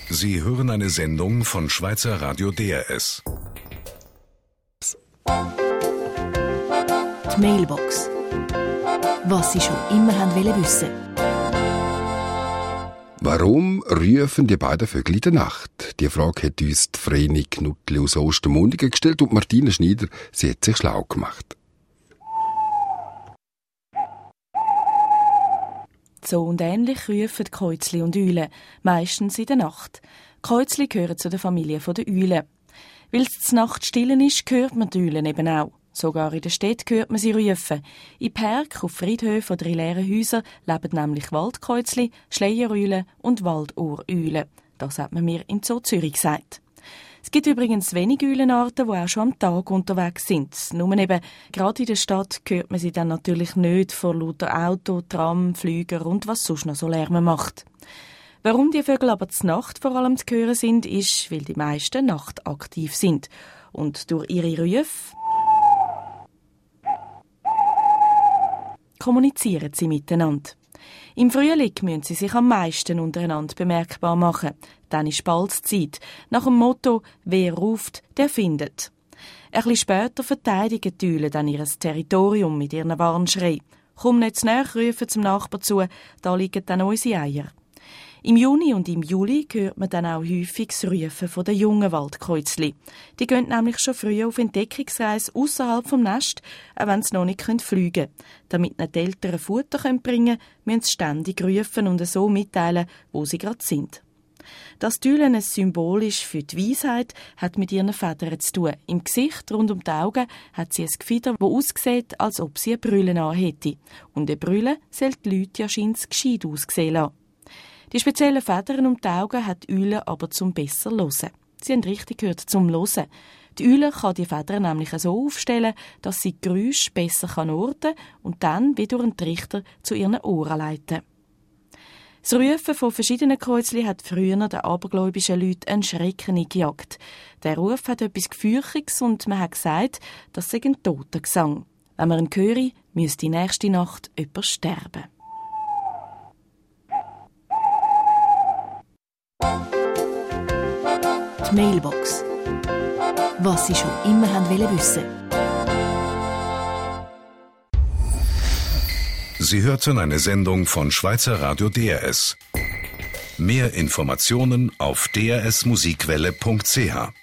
Sie hören eine Sendung von Schweizer Radio DRS. Die Mailbox. Was Sie schon immer haben wissen. Warum rufen die beiden Vögel in der Nacht? Die Frage hat uns die Vreni Knuttli aus Ostermundigen gestellt und Martina Schneider, sie hat sich schlau gemacht. So und ähnlich rufen Käuzli und Eulen, meistens in der Nacht. Käuzli gehören zu der Familie der Eulen. Weil es zur Nacht still ist, hört man die Eulen eben auch. Sogar in der Stadt hört man sie rufen. In Park, auf Friedhöfen oder in leeren Häusern leben nämlich Waldkäuzli, Schleiereulen und Waldohreulen. Das hat man mir in Zoo Zürich gesagt. Es gibt übrigens wenige Eulenarten, die auch schon am Tag unterwegs sind. Nur eben, gerade in der Stadt hört man sie dann natürlich nicht vor lauter Auto, Tram, Flüger und was sonst noch so Lärm macht. Warum die Vögel aber zur Nacht vor allem zu hören sind, ist, weil die meisten nachtaktiv sind. Und durch ihre Rufe kommunizieren sie miteinander. Im Frühling müssen sie sich am meisten untereinander bemerkbar machen. Dann ist bald Zeit. Nach dem Motto «Wer ruft, der findet». Ein bisschen später verteidigen die Eulen dann ihr Territorium mit ihren Warnschrei. «Komm nicht zu nahe», rufen zum Nachbar zu, da liegen dann unsere Eier. Im Juni und im Juli hört man dann auch häufig das Rufen der jungen Waldkäuzli. Die gehen nämlich schon früh auf Entdeckungsreise ausserhalb vom Nest, auch wenn sie noch nicht fliegen können. Damit ihnen die Eltern Futter bringen können, müssen sie ständig rufen und so mitteilen, wo sie gerade sind. Das die Eulen ein Symbol ist für die Weisheit, hat mit ihren Federn zu tun. Im Gesicht, rund um die Augen, hat sie ein Gefieder, das aussieht, als ob sie eine Brille anhätte. Und eine Brille soll die Leute ja scheinbar gescheit aussehen lassen. Die speziellen Federn um die Augen hat die Eule aber zum besser hören. Sie haben richtig gehört, zum Hören. Die Eule kann die Federn nämlich so aufstellen, dass sie die Geräusche besser orten und dann wie durch einen Trichter zu ihren Ohren leiten. Das Rufen von verschiedenen Käuzli hat früher den abergläubischen Leuten einen Schrecken eingejagt. Der Ruf hat etwas Gefürchiges und man hat gesagt, das sei ein Totengesang. Wenn man ihn höre, müsste die nächste Nacht jemand sterben. Die Mailbox. Was Sie schon immer haben wissen. Sie hörten eine Sendung von Schweizer Radio DRS. Mehr Informationen auf drsmusikwelle.ch.